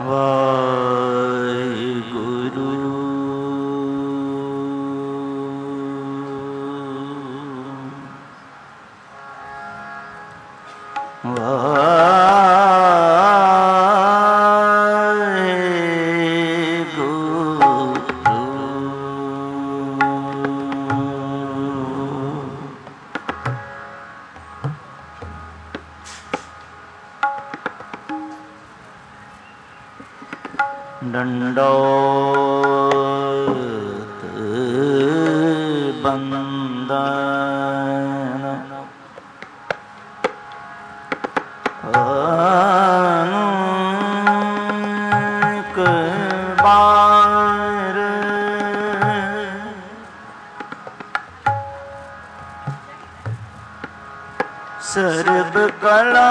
वाहिगुरु दंडोत बंदन अनेक बार सर्व कला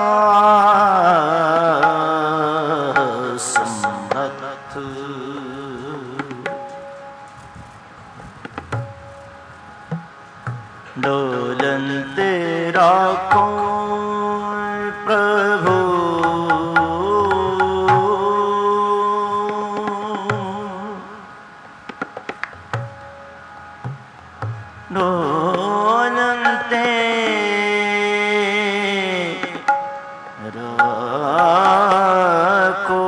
डोलते राखो प्रभु डोलते राखो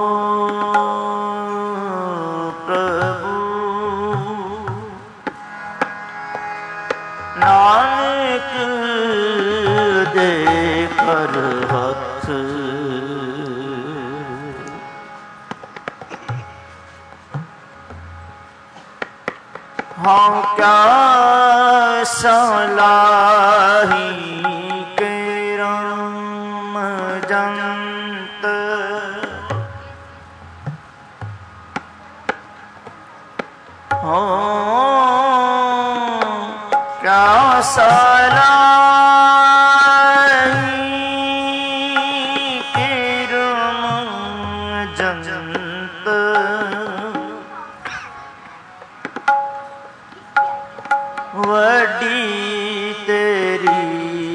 नानक दे कर हथ हाँ क्या सलाही के राम जंत क्या सलाही किरम जंत वडी तेरी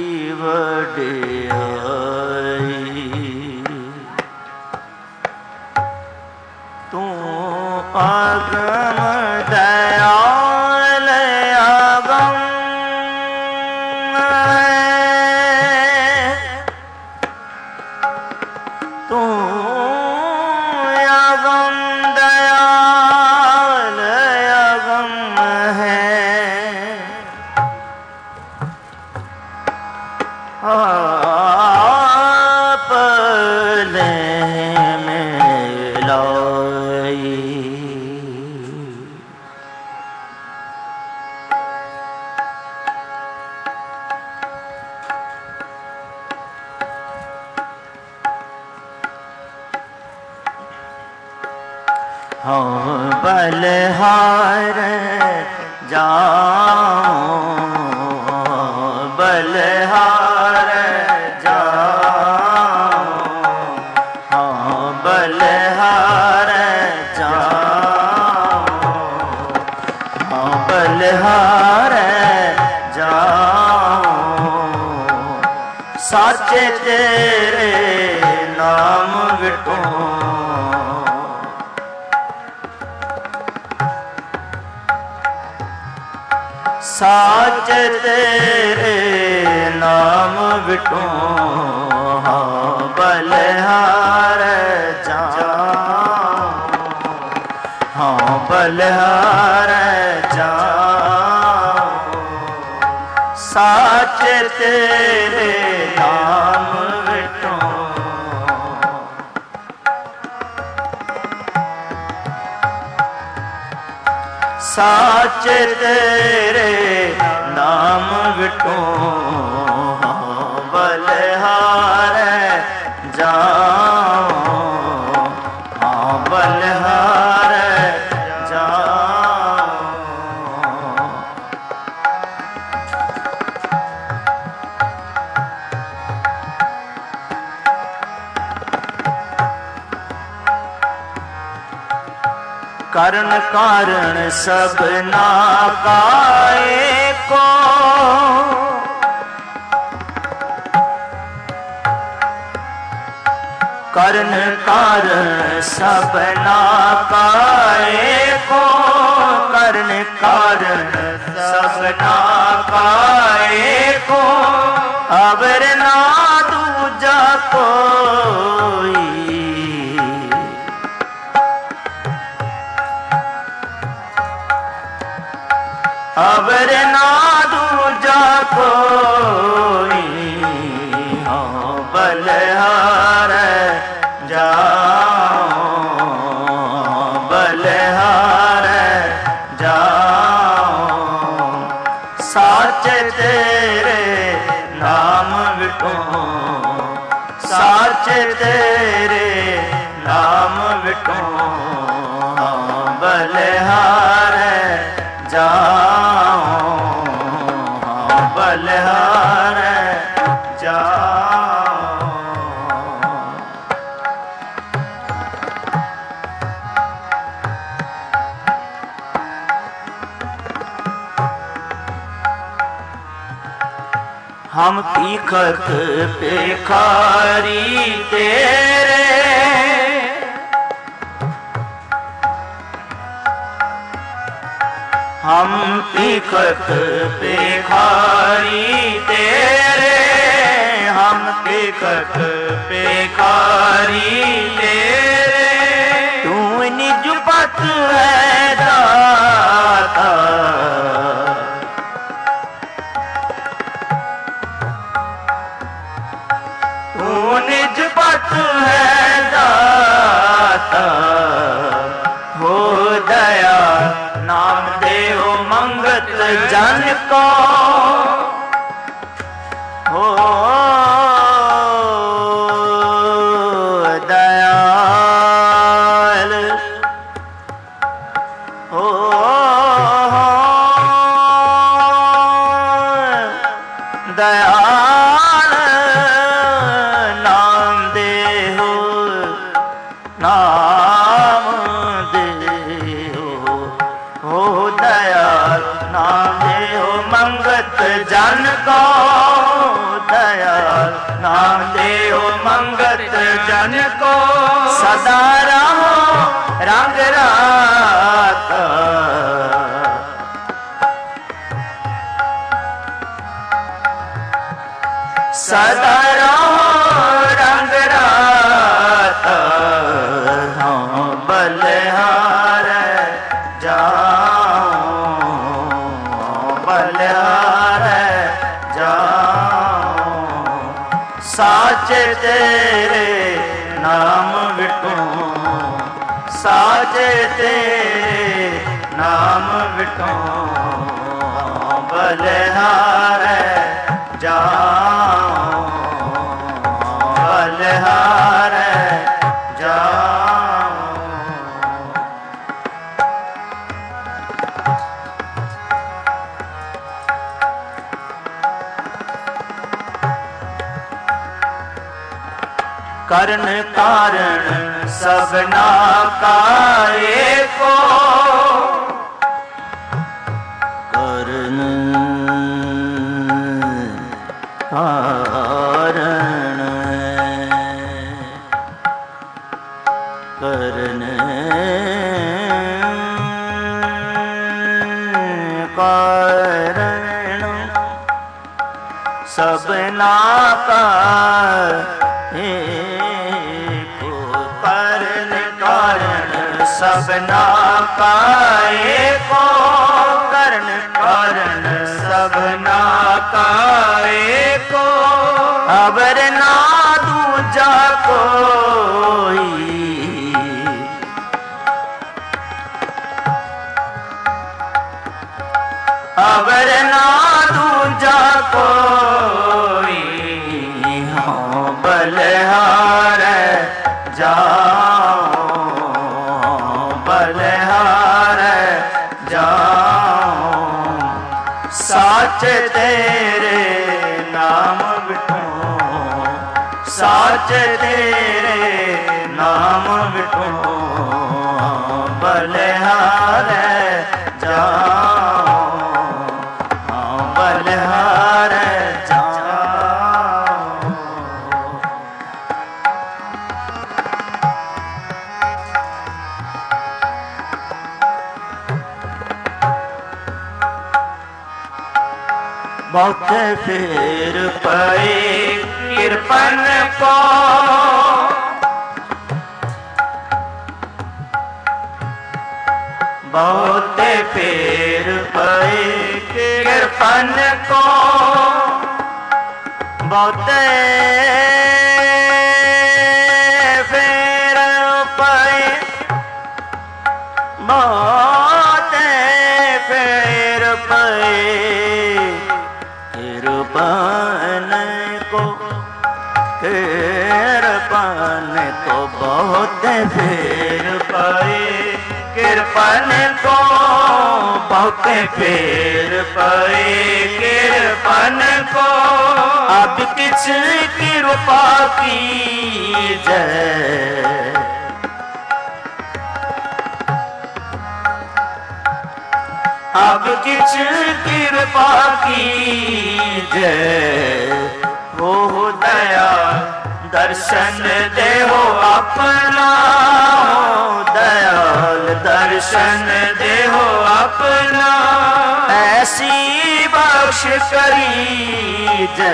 वडियाई तू आगम दयाल आगम तू आगम दयाल आगम है आप ले मिलाई हाँ बलहार जाओ बलहार जाओ हाँ बलहार जाओ हाँ बलहार जाओ साचे तेरे नाम विटो साच तेरे नाम विटो हाँ बलहार जाओ हाँ बलहार जाओ साच तेरे नाम विटो साच तेरे नाम विटो हाँ बलहार जाओ हाँ बलहार जाओ करण कारण सब नाकाए को ਕਰਨ ਕਾਰਨ ਸਭਨਾ ਕਾ ਏਕੋ, ਕਰਨ ਕਾਰਨ ਸਭਨਾ ਕਾ ਏਕੋ, ਅਵਰ ਨਾ ਦੂਜਾ ਕੋਈ, ਅਵਰ ਨਾ ਦੂਜਾ ਕੋਈ, ਹਉ ਬਲਿਹਾਰੈ ਜਾਉ, ਬਲਿਹਾਰੈ ਜਾਉ, ਸਾਚੇ ਤੇਰੇ ਨਾਮ ਵਿਟੋ, ਸਾਚੇ ਤੇਰੇ ਨਾਮ ਵਿਟੋ, ਬਲਿਹਾਰੈ ਜਾਉ, ਬਲਿਹਾਰੈ ਜਾਉ। ਹਮ ਭੀਖਕ ਭਿਖਾਰੀ ਤੇਰੇ, हम भीखक भिखारी तेरे, हम भीखक भिखारी तेरे, तू निज पत है दाता, तू निज पत है दाता, हो दया नाम देव मंगत जन को, हो दयाल, हो दयाल, नाम देहो नाम देहो, हो दयाल नाम देहो मंगत जन को, दयाल नाम देहो मंगत जन को, सदा रहो रंग राता, सदा रहो रंग राता, हाँ बलिहारੈ जाऊं, बलिहारੈ जाऊं, साचे तेरे नाम विटो, साचे तेरे नाम विटो, बलिहारੈ जाऊं, बलिहारੈ जाऊं। ਕਰਨ ਕਾਰਨ ਸਭਨਾ ਕਾ ਏਕੋ, ਕਰਨ ਕਾਰਨ, ਕਰਨ ਕਾਰਨ ਸਭਨਾ ਕਾ ਏਕੋ, ਕਰਨ ਕਾਰਨ ਸਭਨਾ ਕਾ ਏਕੋ, ਕਰਨ ਕਾਰਨ ਸਭਨਾ ਕਾ ਏਕੋ, ਅਵਰ ਨਾ ਦੂਜਾ ਕੋਈ, ਅਵਰ ਨਾ ਦੂਜਾ ਕੋਈ, ਹਉ ਬਲਿਹਾਰੈ ਜਾਉ, ਬਲਿਹਾਰੈ ਜਾਉ, ਸਾਚੇ ਤੇਰੇ ਨਾਮ ਵਿਟੋ, ਸਾਚੇ ਤੇਰੇ ਨਾਮ ਵਿਟੋ, ਬਲਿਹਾਰੈ ਜਾਉ, ਬਲਿਹਾਰੈ ਜਾਉ। बहुते फेर पए कृपन को, बहुते फेर पए कृपन को, बहुते फेर पए, बहुते फेर पए कृपन को, कृपन को बहुते फेर पए कृपन को, बहुते फेर पए कृपन को। अब किछ कृपा कीजै, अब किछ कृपा कीजै, हो दया दर्शन देहो अपना, दयाल दर्शन देहो अपना, ऐसी बख्श करीजै,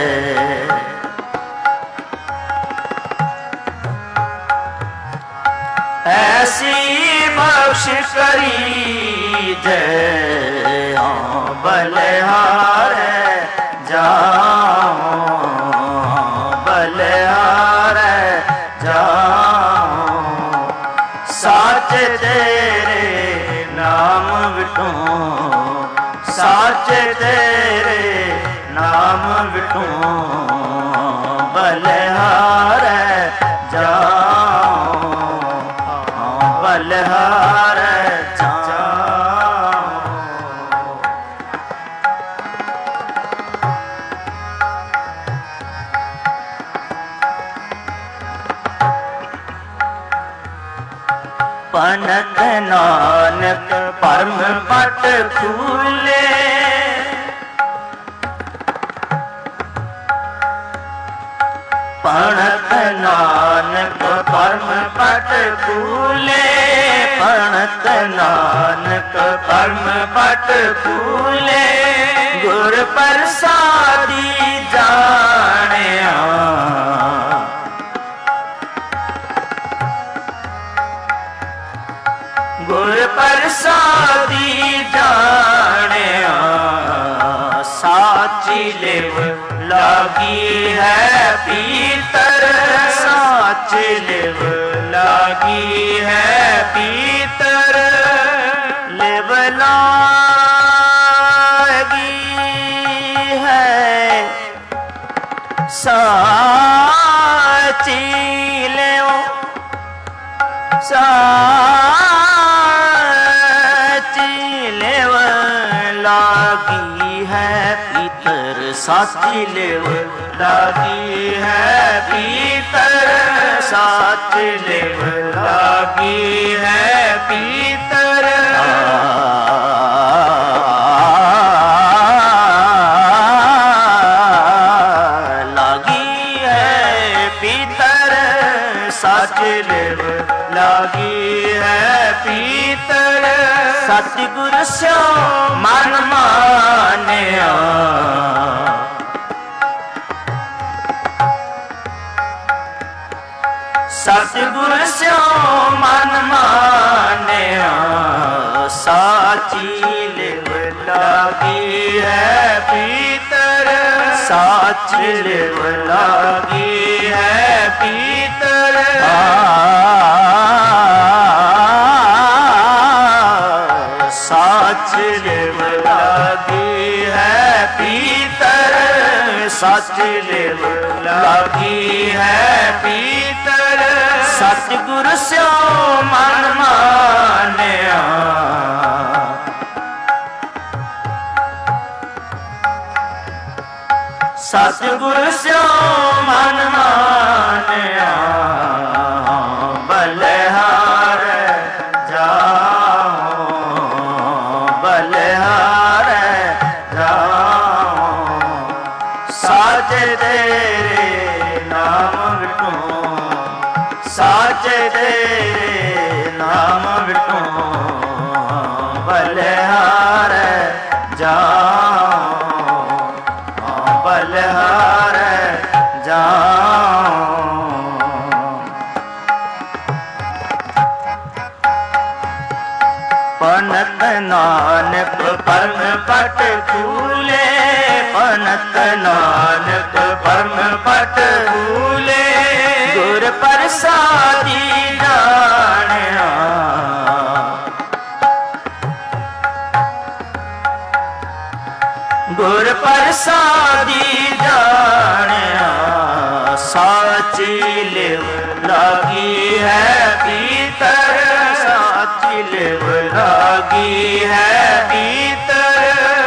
ऐसी बख्श करीजै, बलिहारै जाओ, बलिहारै जाओ, साच तेरे नाम विटूं, साच तेरे नाम विटूं, बलिहारै जाओ, बलिहारै जाओ। पनत नानक परम पट खूले, पणत नानक परम पट खूले, पणत नानक परम पट खूले, गुर प्रसादी जानिया, गुर प्रसादी जानिया, साची लिव लागी है पीतर, साची लिव लागी है पीतर, लिव लागी है साची लिव, साची लिव लागी है पीतर, साची लिव लागी है पीतर, साची लिव लागी है पीतर, लागी है पीतर, साची लिव लागी है पीतर, सतगुर स्यो मन मानिया, सतगुर स्यो मन मानिया, साची लिव लागी है पीतर, साची लिव लागी है पीतर, साच लिव लागी है पीतर, साच लिव लागी है पीतर, सतगुर स्यो मन मानिया, सतगुर स्यो मन मानिया, बलिहारै जाओ, बलिहारै जाओ, साच तेरे नाम विटूं, साच तेरे नाम विटूं, बलिहारै जाओ, नानक परम पट फूले, पनत नानक परम पट फूले, गुर प्रसादी जानिया। गुर प्रसादी जानिया, साची लिव लागी है भीतर, साची लिव लागी है भीतर।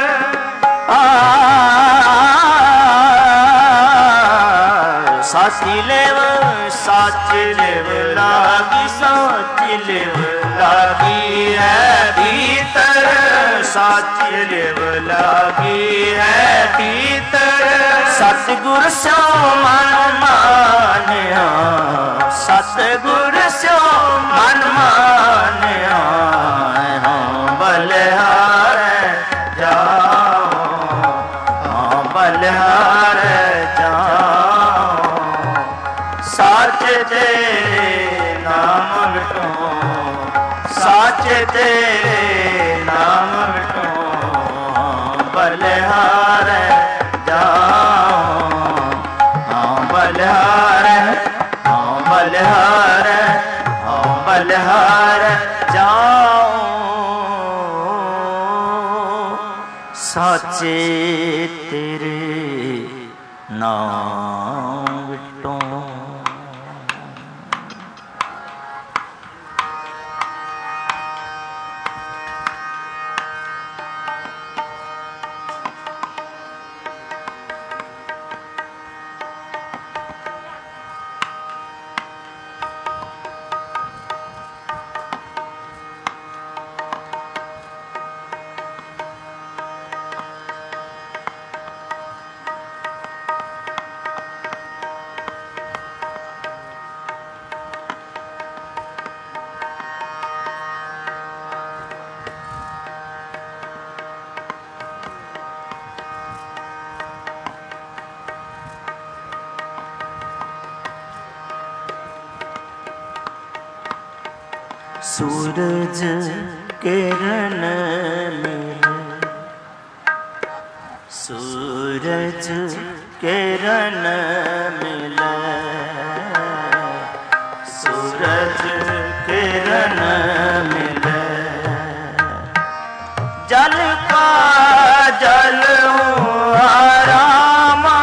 साची लिव, साची लिव लागी, साची लिव लागी है भीतर, साची लिव लागी है भीतर। सतगुर सो मन मानिया, सतगुर सो मन मानिया, हाँ बलिहार जाओ, हाँ बलिहार जाओ, साच तेरे नाम विटो, साच तेरे नाम विटो, बलिहार जाओ, हाँ बलिहार, हाँ बलिहार, हाँ बलिहार जाओ, साचे तेरे नाम विटो। सूरज किरण मिले, सूरज किरण मिले, सूरज किरण मिले, जल का जल हुआ रामा,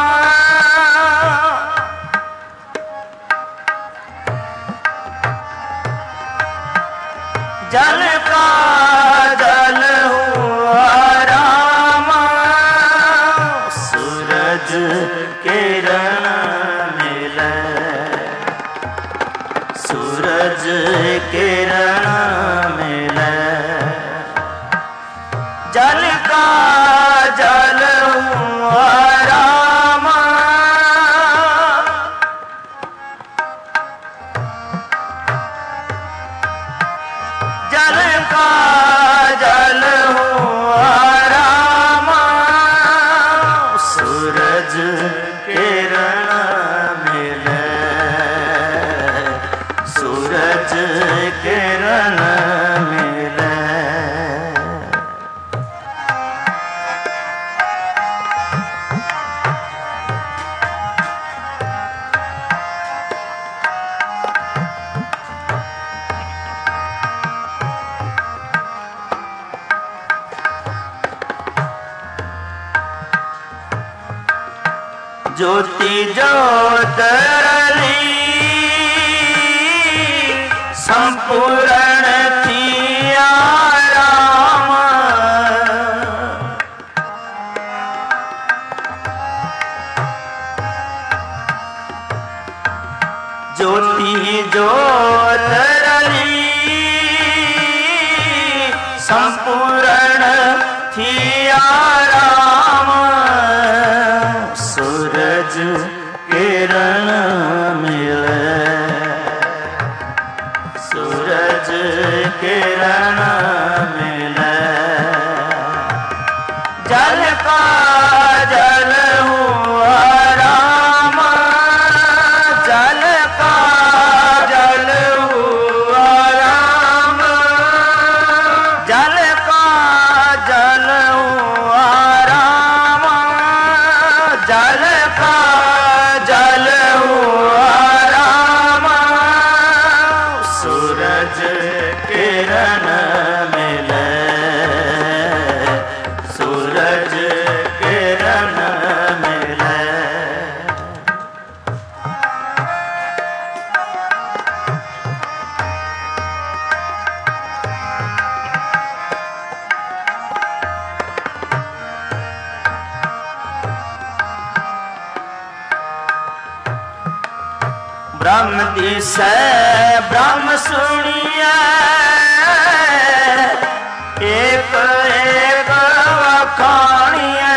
जल का जल हुआ रामा, सूरज किरण मिले, सूरज किरण मिले, जल का जल हुआ रामा, जल का जल हुआ रामा, सूरज किरण मिले, सूरज किरण मिले। ज्योति ज्योतरली संपूर्ण थिया राम, ज्योति ज्योतरली संपूर्ण थिया राम, सूरज किरण मिले, सूरज किरण मिले, जल का जल हुआ रामा, जल का जल हुआ राम, जल का ब्रह्म दिसै ब्रह्म सुनिए एक एक वखाणिए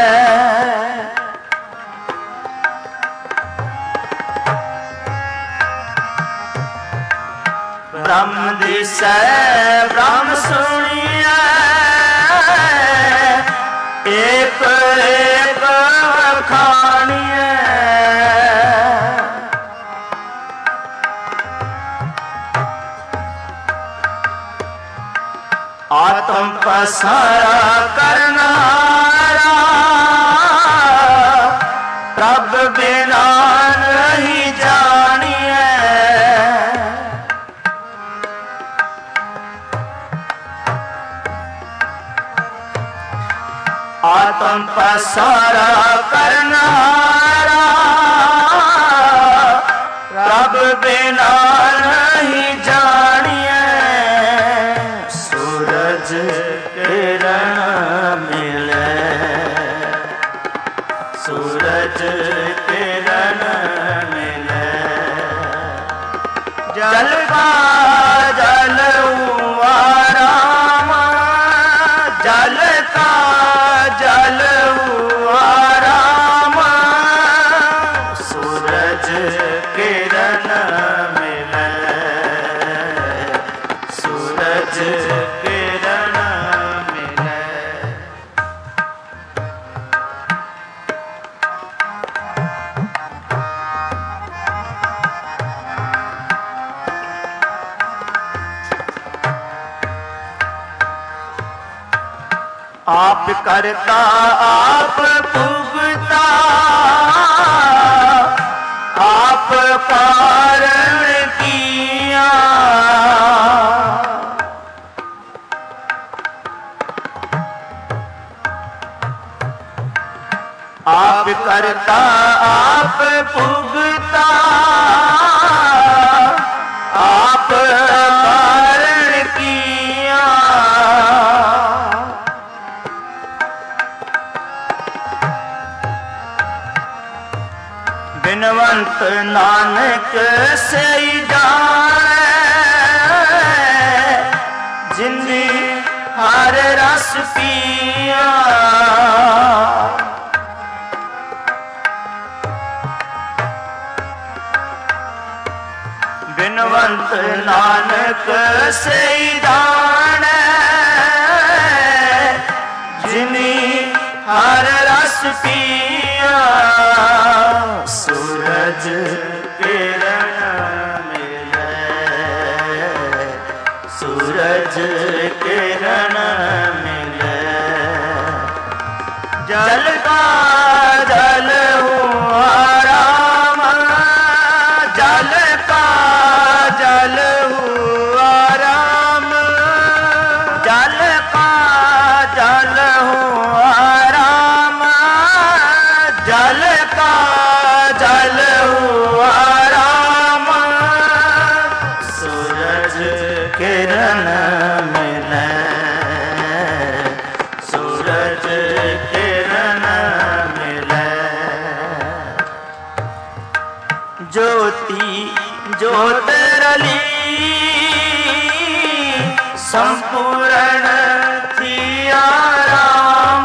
ब्रह्म दिसै ब्रह्म सुनिए एक एक वखाणिए आत्म पसारा करनारा प्रभ बिना नहीं जानिए आत्म पसारा करनारा प्रभ बिना नहीं जानिए सूरज किरण मिले सूरज किरण मिले जल का जल हुआ राम जल का जल हुआ राम सूरज किरण मिले सूरज किरण मिले आप करता आप भुगता आप कारण किया आप करता आप भुगता आप कारण किया बिनवंत नानक से जाने जिंदी हर रस पिया बिनवंत नानक से जाने जिंदी हर रस पिया सूरज किरण मिले सूरज किरण मिले जल का जल हुआ राम जल का जल हुआ राम जल का जल हुआ राम जल का जल हुआ राम सूरज किरण मिले सूरज किरण मिले ज्योति ज्योत रली संपूर्ण थिया राम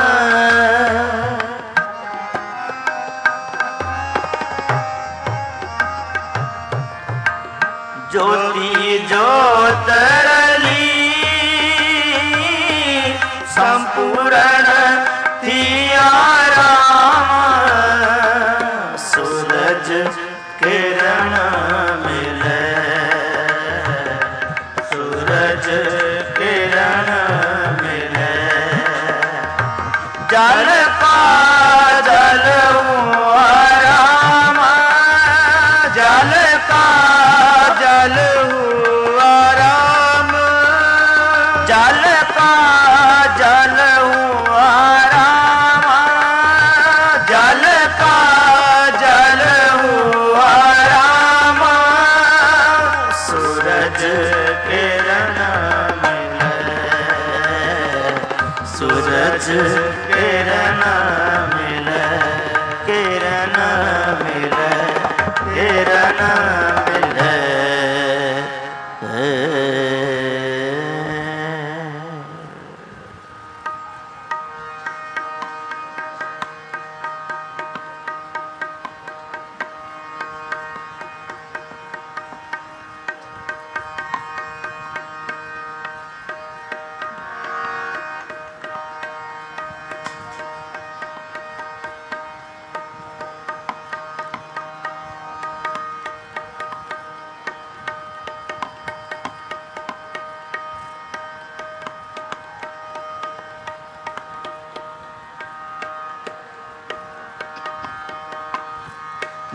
ज्योति ज्योत रली संपूर्ण थिया राम सूरज किरण मिले सूरज किरण मिले जल का जल हुआ राम जल का जल हुआ राम जल का जल हुआ राम जल का जल हुआ राम सूरज किरण मिले सूरज किरण मिले किरण मिले किरण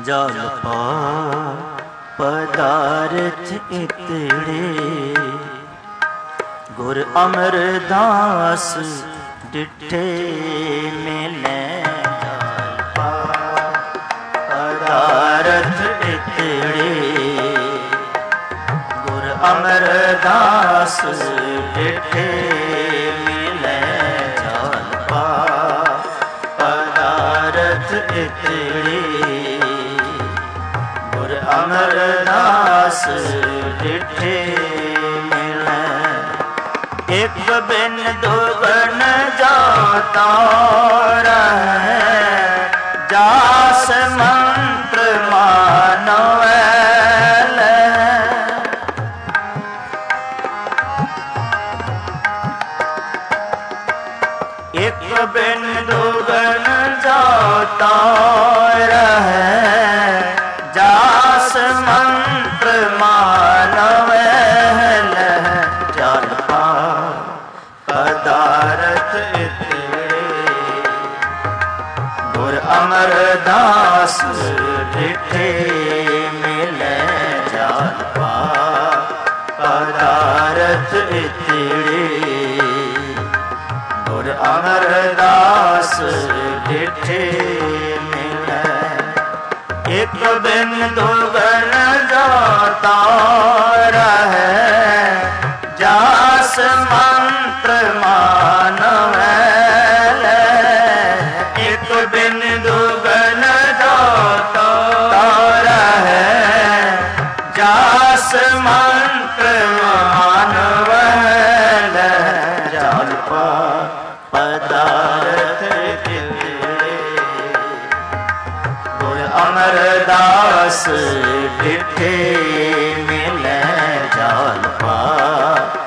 ਜਲ ਪਾ ਪਦਾਰਥ ਇਤੜੇ ਗੁਰ ਅਮਰਦਾਸ ਡਿਠੇ ਮਿਲੈ ਜਲ ਪਾ ਪਦਾਰਥ ਇਤੜੇ ਗੁਰ ਅਮਰਦਾਸ ਡਿਠੇ ਮਿਲੈ ਜਲ ਪਾ ਪਦਾਰਥ ਇਤੜੇ ਗੁਰ ਅਮਰਦਾਸ ਡਿਠੇ ਮਿਲੈ ਇਕ ਬਿਨ ਦੁਗਣ ਜਾਤਾ ਰਹੈ ਜਾਸ ਮੰਤਰ ਮਾਨਵੈ ਇਕ ਬਿਨ ਦੁਗਣ ਜਾਤਾ ਰਹੈ ਜਾਸ ਮੰਤਰ ਮਾਨਵੈ ਲਹਿ ਜਲ ਪਾ ਪਦਾਰਥ ਇਤੜੇ ਗੁਰ ਅਮਰਦਾਸ ਡਿਠੇ ਮਿਲੈ ਜਲ ਪਾ ਪਦਾਰਥ ਇਤੜੇ ਗੁਰ ਅਮਰਦਾਸ ਡਿਠੇ ਮਿਲੈ ਇਕ ਬਿਨ ਦੁਗਣ ਜਾਤਾ ਰਹੈ ਜਾਸ ਮੰਤਰ ਮਾਨਵੈ ਇਕ ਬਿਨ ਦੁਗਣ ਜਾਤਾ ਰਹੈ ਜਾਸ ਮੰਤਰ ਮਾਨਵੈ ਜਲ ਪਾ ਪਦਾਰਥ ਇਤੜੇ ਗੁਰ ਅਮਰਦਾਸ ਡਿਠੇ